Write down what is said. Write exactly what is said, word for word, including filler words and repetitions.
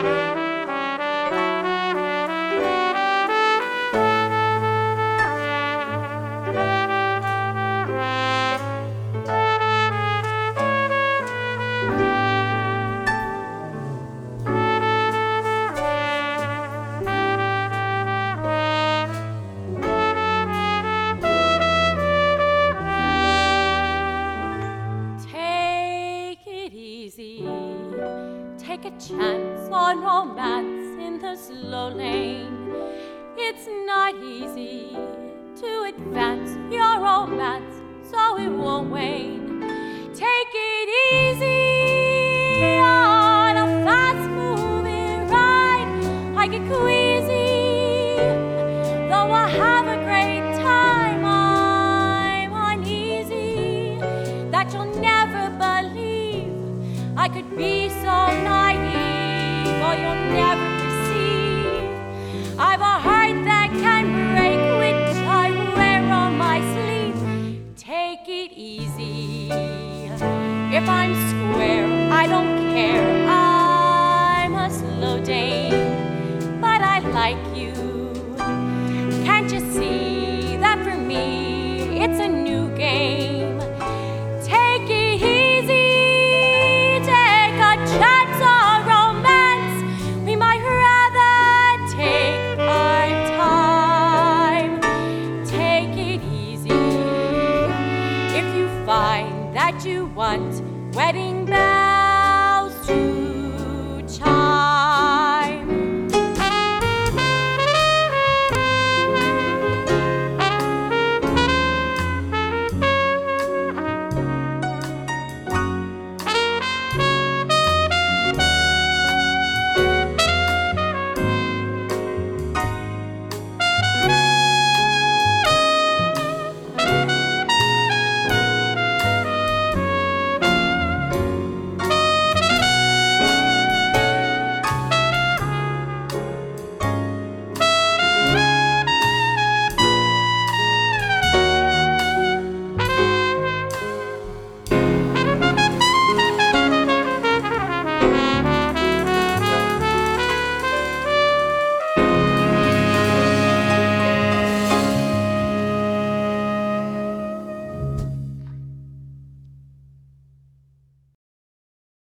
Take a chance on romance in the slow lane. It's not easy to advance your romance so it won't wane. Take it easy on a fast-moving ride. I get queasy, though I have a great time. I'm uneasy that you'll never believe I could be so naive, or you'll never perceive I've a heart that can break, which I wear on my sleeve. Take it easy. If I'm square, I don't care.